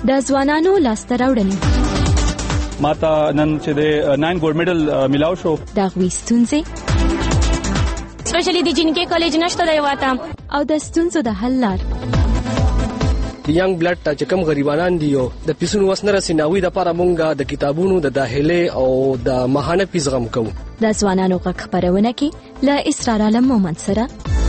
د ځوانانو لاسته راوړنې ماته نن چې د 9 ګولډ میډل ملاو شو د هغوی ستونزې سپیشلی د جنکې کالج نشته دی واته او د ستونزو د حل لار د ینګ بلډ ته چې کوم غریبانان دي او د پیسونو وس نه رسي ناوی د لپاره مونږ د کتابونو د داخله او د ماهانه فیس غم کوو د ځوانانو غږ خپرونه کې له اسرار عالم مومند سره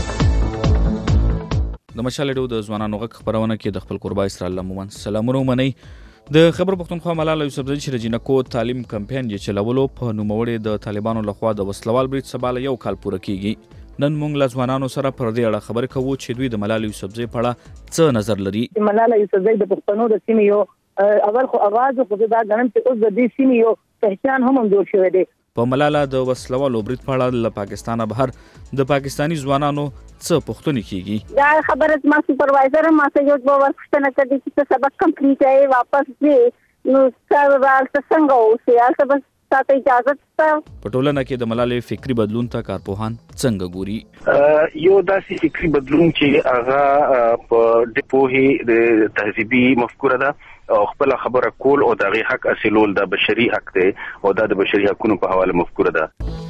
د مشال ډو د ځوانانو غږ خبرونه کې د خپل قربا اسرائیل لمون سلامونه منئ د خبر پښتونخوا ملاله یوسفزۍ چې د جنکو تعلیم کمپاین یې چلولو په نوموړي د طالبانو لخوا د وسلوال برید سباله یو کال پوره کیږي نن موږ له ځوانانو سره پر دې اړه خبرې کوو چې دوی د ملاله یوسفزۍ په اړه څه نظر لري ملاله یوسفزۍ د پښتنو د سیمې یو اول خو आवाज خو دا غنم چې اوس د دې سیمې یو پہچان هم جوړ شوی دی په ملاله د وسلوالو برید په اړه له پاکستانه بهر د پاکستانی ځوانانو څه پوښتنې کیږي دا خبره ما سپروایزر ما ته یو باور پوښتنه کړې چې سبق کمپلیټ ہے واپس دې نو سروال څنګه اوسه تاسو بس تاسو اجازه ته په ټولنه کې د ملاله فکری بدلون ته کارپوهان څنګه ګوري یو داسې فکری بدلون چې هغه په ډیپوهي د تهذیبي مفکوره ده او خپل خبره کول او دغه حق اصلول د بشري حق دی او د بشري حقوقو په حواله مفکوره ده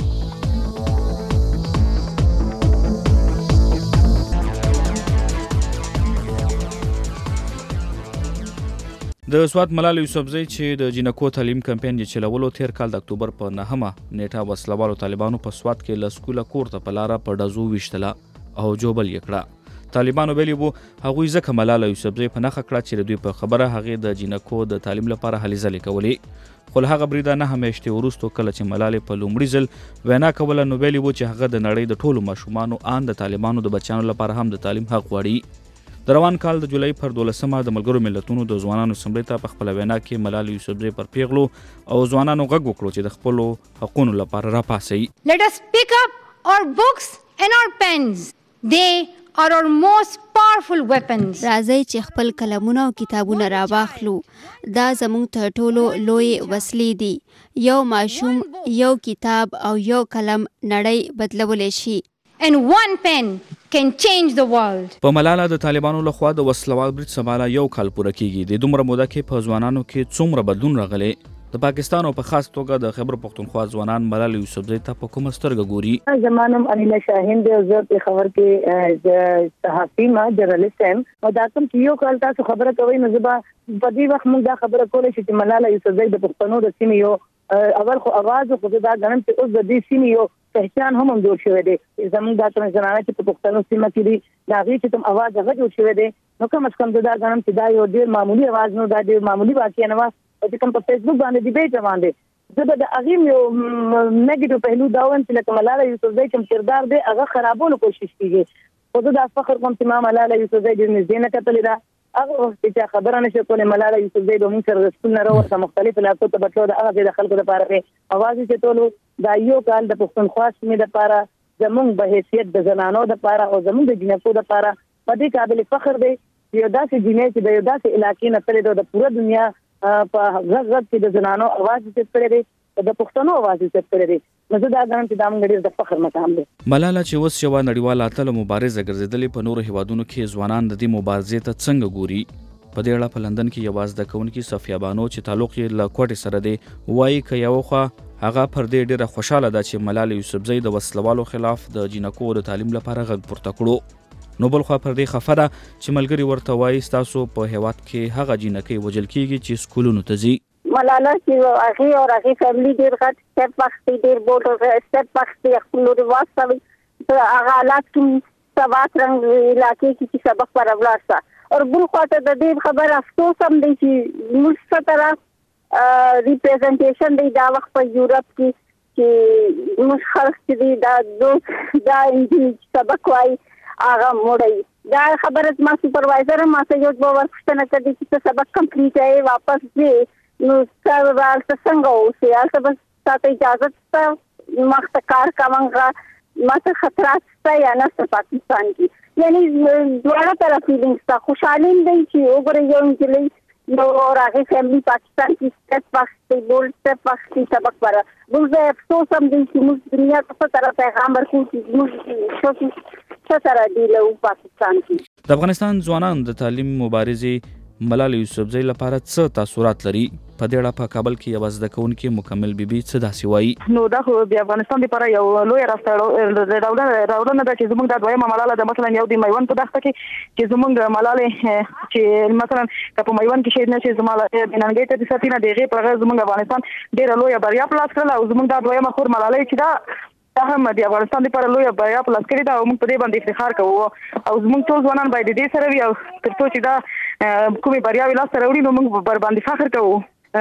د سوات ملاله یوسفزۍ چې د جنکو تعلیم کمپاین یې چلولو تیر کال د اکتوبر په 9مه نیټه وسلوالو طالبانو په سوات کې له سکوله کور ته په لاره په ډزو ویشتله او جوبل یې کړه طالبانو ویلي وو هغوی ځکه ملاله یوسفزۍ په نښه کړه چې دوی په خبره هغې د جنکو د تعلیم لپاره هلې ځلې کولې خو له هغه بریده 9 میاشتې وروسته کله چې ملالې په لومړي ځل وینا کوله نو ویلي وو چې هغه د نړۍ د ټولو ماشومانو آن د طالبانو د بچیانو لپاره هم د تعلیم حق غواړي د روان کال د جولای پر 12مه د ملګرو ملتونو د ځوانانو اسمبلی ته په خپل وینا کې ملاله یوسفزۍ پر پیغلو او ځوانانو غږ وکړو چې د خپل حقوقو لپاره راپاسي Let us pick up our books and our pens. They are our most powerful weapons. راځئ چې خپل قلمونه او کتابونه راواخلو دا زموږ تر ټولو لوی وسلې دي یو ماشوم یو کتاب او یو قلم نړۍ بدلولی شي And one pen can change the world. په ملاله د طالبانو لخوا د وسلوال برید سباله یو کال پوره کیږي د دومره موده کې په ځوانانو کې څومره بدلون راغلی د پاکستان او په خاص توګه د خیبر پښتونخوا ځوانان ملاله یوسفزۍ ته په کومه سترګه ګوري زمانم انیلا شاهین د وزارت خبر کې صحافي ما جرنالست هم او دا کوم چې یو کال تاسو خبره کوي نو زبا په دې وخت موږ دا خبره کولای شو چې ملاله یوسفزۍ د پښتنو د سیمې یو اول خو आवाज خو دا غنم چې اوس د دې سیمې یو پہچان هم جوړ شوی دی زموږ د ټرانزیشن چې په پښتنو سیمه کې دی دا غي چې تم आवाज هغه جوړ شوی دی نو کوم څه کم دا غنم چې دا یو ډیر معمولی आवाज نو دا ډیر معمولی واقعي نه و چې کوم په فیسبوک باندې ډیبیټ روان دی زه د اغیم یو نیگیټیو پهلو دا وم چې لکه ملاله یوسفزۍ کوم کردار دی هغه خرابولو کوشش کیږي خو دا فخر کوم چې ملاله یوسفزۍ د نږدې نه کتلې ده هغه وخت چې خبره نشي کولای ملاله یوسفزۍ د موږ سره رسول نه راوړه مختلف علاقو ته بټلو د هغه د خلکو لپاره اواز چې ټولو دا یو کال د پښتونخوا سیمې لپاره زموږ به حیثیت د زنانو لپاره او زموږ د جنکو لپاره په دې قابل فخر دی یو داسې جنې چې د یو داسې علاقې نه تللی د پوره دنیا په غږ کې د زنانو اواز چې کړی دی د پښتنو اواز چې کړی دی نو زه دا غواړم چې دا موږ ډېر د فخر مقام دی ملاله چې اوس یوه نړیواله اتله مبارزه ګرځېدلې په نورو هیوادونو کې ځوانان د دې مبارزې ته څنګه ګوري په دې اړه په لندن کې یوه زده کوونکې صفیه بانو چې تعلق یې له کوټې سره دی وایي که یوه خوا هغه پر دې ډېره خوشحاله ده چې ملاله یوسفزۍ د وسلوالو خلاف د جنکو د تعلیم لپاره غږ پورته کړو نو بل خوا پر دې خفه ده چې ملګري ورته وایي ستاسو په هیواد کې هغه جنکۍ وژل کیږي چې سکولونو ته ځي ملاله چې هغې او هغې فیملي ډېر غټ سټپ واخیستی ډېر بوډ سټپ واخیستی خپل رواج ته هغه حالات کې سوات رنګ علاقې کې چې سبق پر ولاړ سه اور بل خواته د دې خبر افسوس هم دی چې موږ څه طرف ریپرزنټیشن دی دا وخت په یورپ کې چې موږ خلک چې دی دا سبق وایي هغه موړی دا خبره ما سپروایزر ما ته یو باور پوښتنه کړې چې سبق کمپلیټ ہے واپس دې نو سروال څنګه اوسه تاسو بس تاسو اجازه ته مخته کار کومه ما ته خطرات ته یا نه پاکستان کې یعنی دواړه طرف فیلینګز ته خوشالیم دی چې وګوره یو انجلۍ نو راغی فیملی پاکستان کې سټپ واخیستی بولډ سټپ واخیستی سبق پر موږ افسوس هم دی چې موږ دنیا ته څه طرف پیغام ورکوو چې موږ څه سره دی له پاکستان کې د افغانستان ځوانان د تعلیم مبارزې ملالۍ یوسفزۍ لپاره څه تاثیرات لري؟ په دې اړه په کابل کې یوه زده کوونکې مکمل بیبي څه داسې وایي. نو دا خو د افغانستان لپاره یو لوی راوړنه ده چې زموږ د دویمه ملاله د مثلا یو د میوند په دښته کې چې زموږ ملالۍ چې مثلا په میوند کې شهید نشي زموږ بنانګي ته د ساتینه دغه پر زموږ افغانستان ډېر لوی بریا په لاس کړل او زموږ د دویمه خور ملالۍ چې دا هم د افغانستان لپاره لوی بریا په لاس کړی دا او موږ په دې باندې افتخار کوو او زموږ ټول ځوانان باید دې سره وي او تر څو چې دا کومې بریا لاس سره وړي نو موږ بر باندې فخر کوو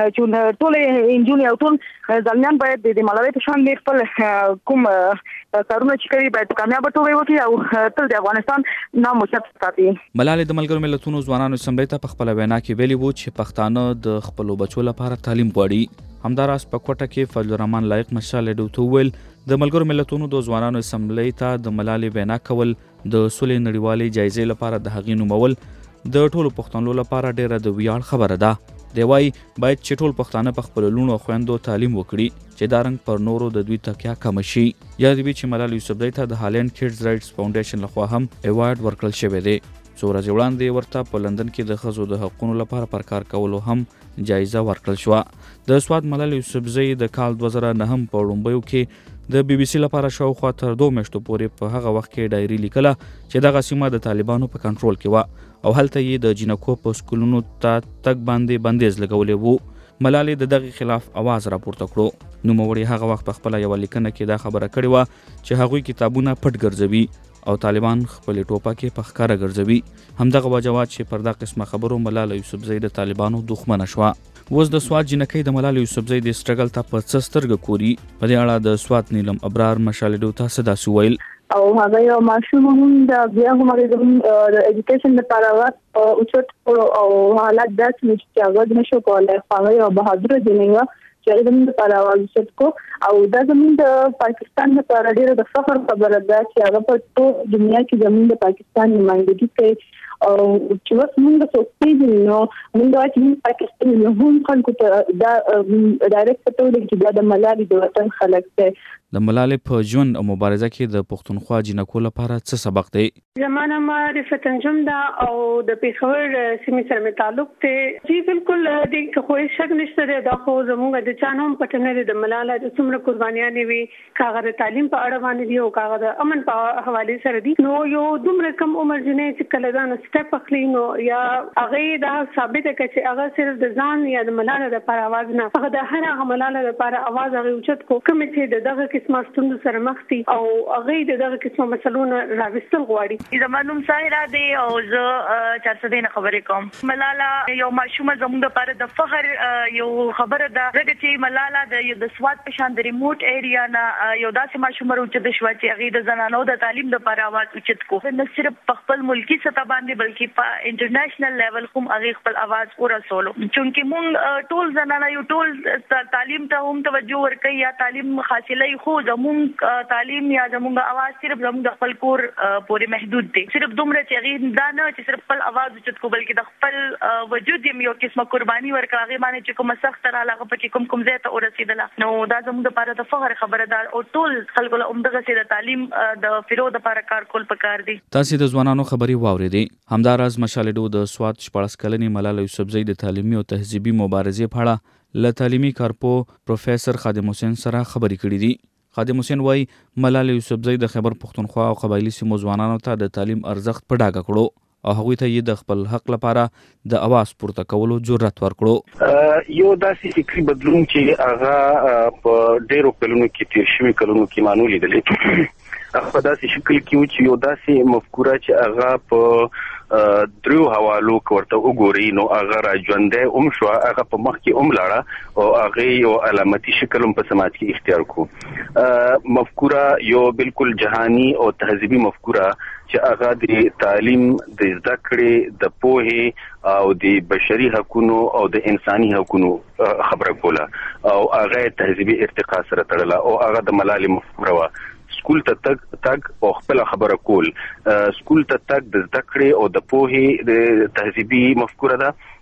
چې ټول انجونی او ټول ځوانان باید د ملالۍ په شان خپل کوم کارونه چې کوي باید کامیاب توګه وکړي او تل د افغانستان نام اوچت ساتي. ملالۍ د ملګرو ملتونو ځوانانو اسمبلی ته په خپل وینا کې ویلي وو چې پښتانه د خپلو بچو لپاره تعلیم غواړي. همداراز په کوټه کې فضل الرحمن لایق مشال ډوتو ویل د ملګرو ملتونو د ځوانانو اسمبلی ته د ملالۍ وینا کول د سولې نړیوالې جایزې لپاره د هغې نومول د ټولو پښتنو لپاره ډیره د ویاړ خبره ده. دی وایي باید چې ټول پښتانه په خپلو لوڼو او خویندو تعلیم وکړي چې دا رنګ پر نورو د دوی تکیه کمه شي. یاد وي چې ملالۍ یوسفزۍ ته د هالینډ کډز رایټس فاونډیشن لخوا هم ایوارډ ورکړل شوی دی. څو ورځې وړاندې ورته په لندن کې د ښځو د حقونو لپاره پر کار کولو هم جایزه ورکړل شوه. د سوات ملالۍ یوسفزۍ د کال 2009 په وړومبیو کې د بي بي سي لپاره شاوخوا تر 2 میاشتو پورې په هغه وخت کې ډایري لیکله چې دغه سیمه د طالبانو په کنټرول کې وه او هلته یې د جینکو په سکولونو ته تګ باندې بندیز لګولی وو. ملالۍ د دغې خلاف اواز راپورته کړو. نوموړي هغه وخت په خپله یوه لیکنه کې دا خبره کړې وه چې هغوی کتابونه پټ ګرځوي او طالبان خپلې ټوپکې په ښکاره ګرځوي. همدغه وجه وه چې پر دا قسمه خبرو ملالۍ یوسفزۍ د طالبانو دښمنه شوه. اوس د سوات جینکۍ د ملالۍ یوسفزۍ د سټرګل ته په څه سترګه ګوري؟ په دې اړه د سوات نیلم ابرار مشال ډوتا څه داسې ویل او هغه یو ماشوم هم د بیا هم د ایجوکیشن لپاره وخت اوچت او حالات داسې چې هغه نشو کولای. هغه یو بهادر جنۍ چې زموږ لپاره اوچت کو او دا زموږ د پاکستان لپاره ډېره د فخر خبره ده چې هغه په ټول دنیا کې زموږ د پاکستان نمائندګي کوي او چې اوس موږ څه پیژنو نو موږ وايي چې پاکستان له هم خلکو ته دا ډایرکټ پته ولګي چې دا د ملالۍ د وطن خلک دي. د ملالۍ په ژوند او مبارزه کې د پښتونخوا جینکو لپاره څه سبق دی؟ زمانه معرفت انجم دا او د پیښور سیمې سره مې تعلق دی چې بالکل د خو شک نشته دی دا خو زموږ د چانوم پټنه د ملالۍ د څومره قربانیانې وي کاغه د تعلیم په اړه باندې دی او کاغه د امن په حواله سره دی. نو یو دومره کم عمر جنې چې کله دا سټپ اخلي نو یا هغه دا ثابت کړي چې هغه صرف د ځان یا د ملالۍ لپاره आवाज نه هغه د هر هغه ملالۍ لپاره आवाज هغه اوچت کو کوم چې دغه قسمه ستوندو سره مخ دي او هغه دغه قسمه مسلونه راوستل غواړي. زمانوم ساحره دی او زه چارڅه دینه خبرې کوم. ملاله یو ماشومه زموږ لپاره د فخر یو خبره ده چې ملاله د سوات په شان د ریموټ ایریا نه یو داسې ماشومه اوچت شو چې هغه د زنانو د تعلیم لپاره आवाज اوچت کو نه صرف په خپل ملکی سطح باندې بلکې په انټرنیشنل لیول هم هغه خپل आवाज ورسولو. چونکې مونږ ټول زنانه یو ټول تعلیم ته هم توجه ورکړي یا تعلیم حاصلای خو زموږ تعلیم یا زموږ आवाज صرف زموږ خپل کور پورې محدود دي. صرف دومره چې هغه دا نه چې صرف خپل आवाज اوچت کو بلکې د خپل وجود یو قسمه قرباني ورکړه هغه باندې چې کوم سخت را لغه پکې کوم ځای ته ورسېدله. نو دا زموږ لپاره د فخر خبره ده او ټول خلکو له عمدغه سي د تعلیم د فروغ لپاره کار کول پکار دي. تاسو د ځوانانو خبري واورېدې. همداراز مشال ډو د سوات 14 کلنې ملالۍ یوسفزۍ د تعلیمي او تهذیبي مبارزې په اړه له تعلیمي کارپو پروفیسور خادم حسین سره خبرې کړې دي. خادم حسین وایي ملالۍ یوسفزۍ د خیبر پښتونخوا او قبایلي سیمو ځوانانو ته د تعلیم ارزښت په ډاګه کړو او هغوی ته یې د خپل حق لپاره د اواز پورته کولو جرأت ورکړو. یو داسې فکري بدلون چې هغه په ډېرو کلونو کې تیر شوي کلونو کې مانو لیدلې په داسې شکل کې و چې یو داسې مفکوره چې هغه په درو حوالو ورته وګوري نو هغه را ژوندۍ شو هغه په مخ کې لاړه او هغه یو علامتي شکل په سماج کې اختیار کو. مفکوره یو بالکل جهانی او تهذیبي مفکوره چې هغه د تعلیم د زده کړې د پوهې او د بشري حقوقو او د انساني حقوقو خبره کوله او هغه تهذیبي ارتقا سره تړله او هغه د ملالۍ مفکوره و. سکول ته تک او خپل خبره کول سکول ته تک د زده کړې او د پوهې د تهذیبي مفکوره ده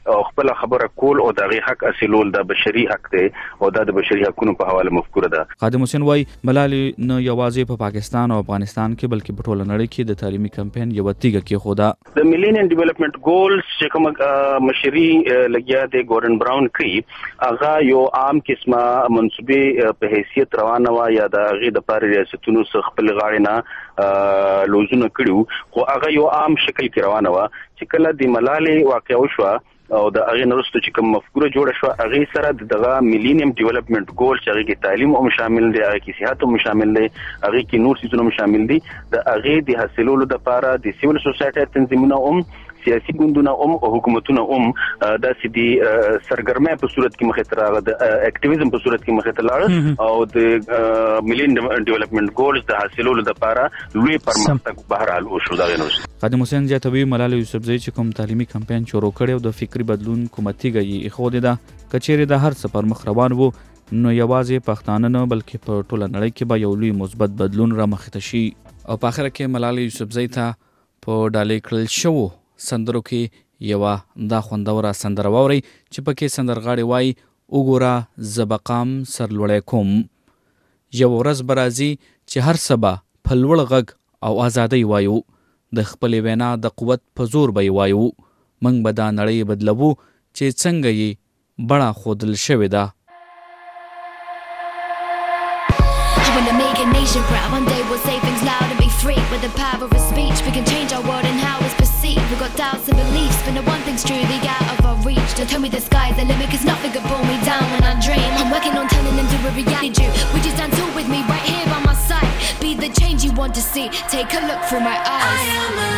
او خپل خبره کول او دغه حق اصلول د بشري حق دی او د بشري حقوقو په حواله مفکوره ده. خادم حسین وای ملالۍ نه یوازې په پاکستان او افغانستان کې بلکې په ټوله نړۍ کې د تعلیمي کمپاین یو تیګه کې خوده. د میلینیم ډیولپمنٹ ګولز چې کوم مشري لګیا د ګورن براون کړی هغه یو عام قسمه منسوبې په حیثیت روانه و یا د هغه د پاره ریاستونو څخه خپل غاړې نه لوزونه کړو خو هغه یو عام شکل کې روانه و چې کله د ملالۍ واقع وشو او د هغه نرسته چې کوم مفکوره جوړه شو هغه سره دغه میلینیم ډیولپمنٹ ګول چې هغه کې تعلیم هم شامل دی هغه کې صحت هم شامل دی هغه کې نور څه هم شامل دي د هغه د حاصلولو لپاره د سیول سوسایټي تنظیمونه هم سیاسي ګوندونه او حکومتونه هم د سدي سرګرمه په صورت کې مخه تر د اکټیویزم په صورت کې مخه تر او د میلینیم ډیولپمنٹ ګولز د حاصلولو لپاره لوی پرمختګ بهرحال وشو دا غنوس. خادم حسین جاتوی ملالۍ یوسفزۍ چې کوم تعلیمي کمپاین شروع کړي او د فکری بدلون کومتي غي خو د کچېره د هر څه پر مخ روان وو نو یوازې پښتانه نه بلکې په ټوله نړۍ کې به یو لوی مثبت بدلون را مخته شي. او په اخر کې ملالۍ یوسفزۍ ته په ډالۍ کړل شو سندرو کې یو دا خوندوره سندره ووري چې پکې سندرغاړي وای وګوره زبقام سرلوړی کوم یو ورځ برازي چې هر سبا په لوړ غږ او ازادۍ وایو د خپلې وینا د قوت په زور به وایو موږ به دا نړۍ بدلوو چې څنګه یې بڼه ښودل شوې ده. When the make a nation proud, one day we'll say things loud and be free. With the power of speech, we can change our world and how it's perceived. We've got doubts and beliefs, but no one thing's truly out of our reach. Don't tell me the sky's the limit, cause nothing could pull me down when I dream. I'm working on turning into a reality. Would you stand tall with me right here by my side? Be the change you want to see, take a look through my eyes. I am a